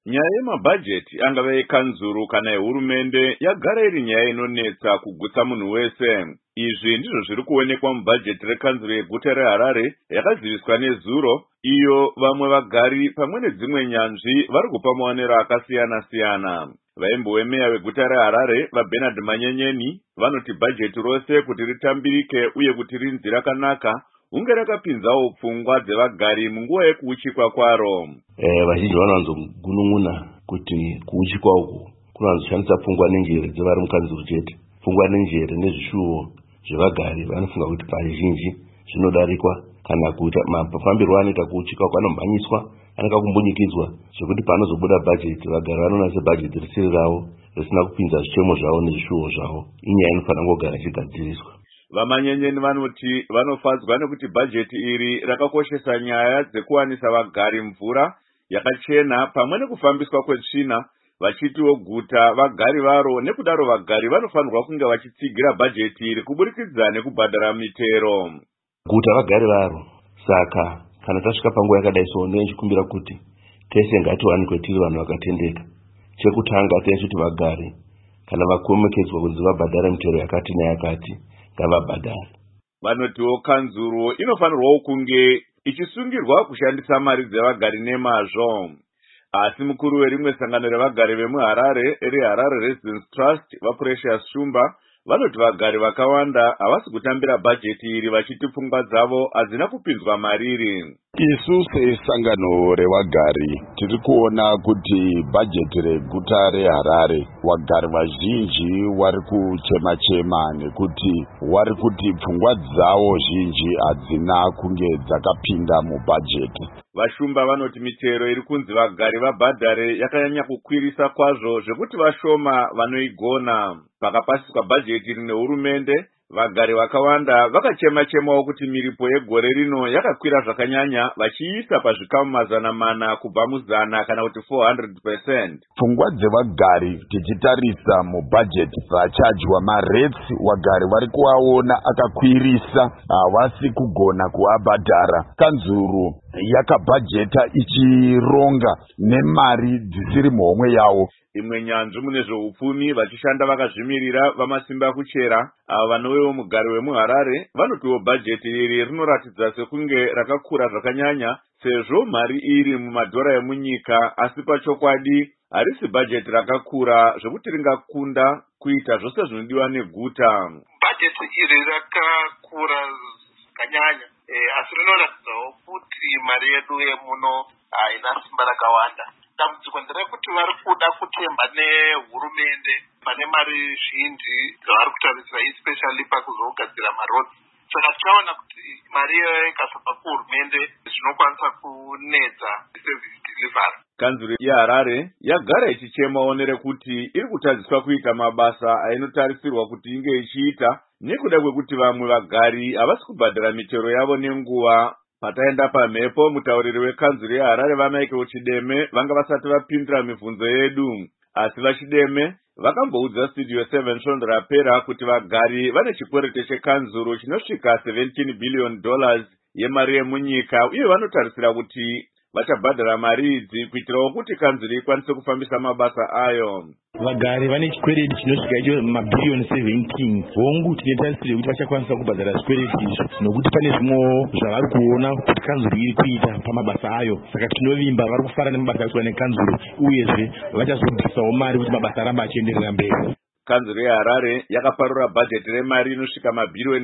Nyaya yemabhajeti angave ekanzuru kana ehurumende yagara iri nyaya inonetsa kugutsa munhu wese. Izvi ndizvo zviri kuonekwa mubhajeti rekanzuru yeguta reHarare yakaziviswa nezuro, iyo vamwe vagari pamwe nedzimwe nyanzvi vari kupa maonero akasiyana-siyana. Vaimbowe meya weguta reHarare vaBernard Manyenyeni vanoti bhajeti rose kuti ritambirike uye kuti rinzi rakanaka hunge rakapinzawo pfungwa dzevagari munguva yekuuchikwa kwaro. Vazhinji vanowanzogunun'una kuti kuuchikwa uku kunowanzoshandisa pfungwa nenjere dzevari mukanzuru chete. Pfungwa nenjere nezvishuwo zvevagari vanofunga kuti pazhinji zvinodarikwa kana kuita mafambiro anoita kuuchikwa uku anomhanyiswa, anoka kumbunyikidzwa zvekuti panozobuda bhajeti vagari vanoona sebhajeti risiri ravo risina kupinza zvichemo zvavo nezvishuwo zvavo. Inyaya inofanira kugara ichigadziriswa. Vamanyenyeni vanoti vanofadzwa nekuti bhajeti iri rakakoshesa nyaya dzekuwanisa vagari mvura yakachena pamwe nekufambiswa kwetsvina, vachitiwo guta vagari varo, nekudaro vagari vanofanirwa kunge vachitsigira bhajeti iri kuburikidza nekubhadhara mitero. Guta vagari varo, saka kana tasvika panguva yakadai so ndinechikumbira kuti tese ngatiwanikwe tiri vanhu vakatendeka. Chekutanga kuti vagari kana vakomekedzwa kunzi vabhadhara mitero yakati neyakati ngavabhadhare. Vanotiwo kanzuru inofanirwawo kunge ichisungirwa kushandisa mari dzevagari nemazvo. Asi mukuru werimwe sangano revagari vemuHarare, reHarare Residence Trust, vaPrecious Shumba, vanoti vagari vakawanda havasi kutambira bhajeti iri vachiti pfungwa dzavo hadzina kupinzwa mariri. Isu sesangano revagari tiri kuona kuti bhajeti reguta reHarare vagari vazhinji vari kuchema-chema nekuti vari kuti pfungwa dzavo zhinji hadzina kunge dzakapinda mubhajeti. Vashumba vanoti mitero iri kunzi vagari vabhadhare yakanyanya kukwirisa kwazvo zvekuti vashoma vanoigona. Pakapasiswa bhajeti iri nehurumende, vagari vakawanda vakachema-chemawo kuti miripo yegore rino yakakwira zvakanyanya, vachiisa pazvikamu 400 kubva mu100 kana kuti 400%. Pfungwa dzevagari tichitarisa mubhajeti vachadya maretsi vagari vari kuaona akakwirisa, havasi kugona kuabhadhara. Kanzuru yakabhajeta ichironga nemari dzisiri muhomwe yavo. Imwe nyanzvi mune zveupfumi vachishanda vakazvimirira vamasimba kuchera, ava vanowewo mugari wemuHarare, vanotiwo bhajeti iri rinoratidza sekunge rakakura zvakanyanya sezvo mari iri mumadhora emunyika, asi pachokwadi harisi bhajeti rakakura zvekuti ringakunda kuita zvose zvinodiwa neguta. Bhajeti iri rakakura zvakanyanya, asi rinoratidzawo kuti mari yedu yemuno haina simba rakawanda. Dambudziko nderekuti vari kuda kutemba nehurumende pane mari zhinji dzavari kutarisira, especially pakuzogadzira marodzi. Saka tichaona kuti mari iyoyo ikasabva kuhurumende zvinokwanisa kunetsa service delivery. Kanzuru yeHarare yagara ichichemawo nerekuti iri kutadziswa kuita mabasa ainotarisirwa kuti inge ichiita nekuda kwekuti vamwe vagari havasi kubhadhara mitero yavo nenguva. Pataenda pamhepo, mutauriri wekanzuru yeHarare vaMichael Chideme vanga vasati vapindira mibvunzo yedu, asi vaChideme vakamboudza Studio 7 svondo rapera kuti vagari vane chikwerete chekanzuru chinosvika $17 billion yemari yemunyika, uye vanotarisira kuti vachabhadhara mari idzi kuitirawo kuti kanzuru ikwanise kufambisa mabasa ayo. Vagari vane chikwereti chinosvika icho mabhiriyoni 17. Hongu tinetarisire kuti vachakwanisa kubhadhara chikwereti icho nokuti pane zvimwewo zvavari kuona kuti kanzuru iri kuita pamabasa ayo. Saka tinovimba vari kufara nemabasa aitwa nekanzuru, uyezve vachazobvisawo mari kuti mabasa arambe achienderera mberi. Kanzuru yeHarare yakaparura bhajeti remari inosvika mabhiriyoni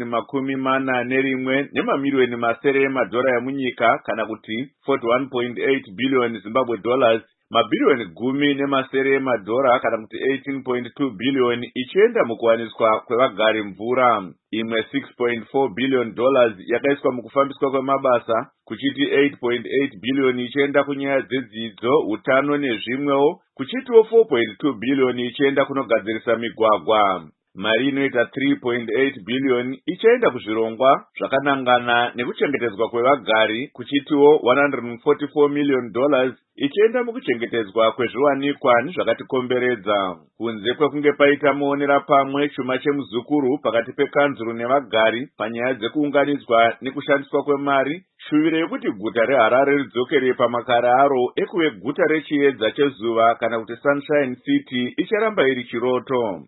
41 nemamiliyoni masere emadhora emunyika kana kuti 41.8 billion Zimbabwe dollars, mabhiriyoni 10 nemasere emadhora kana kuti 18.2 billion ichienda mukuwaniswa kwevagari mvura. Imwe $6.4 billion yakaiswa mukufambiswa kwemabasa, kuchiti 8.8 billion ichienda kunyaya dzedzidzo, utano nezvimwewo, kuchitiwo 4.2 billion ichienda kunogadzirisa migwagwa. Mari inoita 3.8 billion ichienda kuzvirongwa zvakanangana nekuchengetedzwa kwevagari, kuchitiwo $144 million ichienda mukuchengetedzwa kwezviwanikwa nezvakatikomberedza. Kunze kwekunge paita muonera pamwe chuma chemuzukuru pakati pekanzuru nevagari panyaya dzekuunganidzwa nekushandiswa kwemari, shuviro yekuti guta reHarare ridzokere pamakare aro ekuve guta rechiedza chezuva kana kuti Sunshine City icharamba iri chiroto.